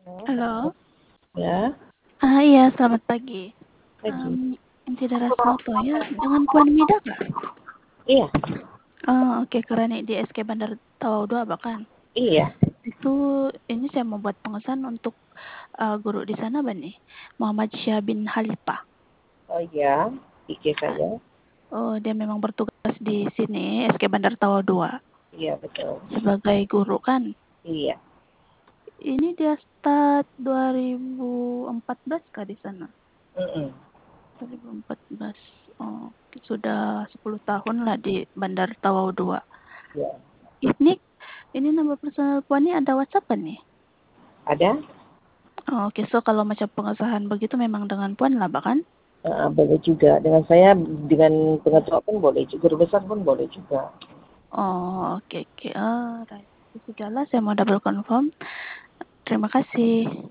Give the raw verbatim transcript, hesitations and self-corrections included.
Halo. Ya. Ah, iya, selamat pagi. Pagi. Um, Inti Darasnoto ya, dengan Puan Mida kah? Iya. Oh, oke, keren nih di S K Bandar Tawau dua bahkan. Iya. Itu ini saya mau buat pengesahan untuk uh, guru di sana Bani, Muhammad Syah bin Khalifah. Oh iya, I G saya. Oh, dia memang bertugas di sini S K Bandar Tawau dua Iya, betul. sebagai guru kan. Iya. Ini dia start dua ribu empat belas kah di sana? Mm-mm. dua ribu empat belas. Oh, sudah sepuluh tahun lah di Bandar Tawau dua. Ya. Ini ini nomor personal Puan ini ada WhatsApp kan nih? Ada? Oh, oke, so kalau macam pengesahan begitu memang dengan Puan lah bahkan. Uh, boleh juga. Dengan saya, dengan pengetua pun boleh. Guru besar pun boleh juga. Oh, oke, oke. Oh, right. Itu segala saya mau double confirm. Terima kasih.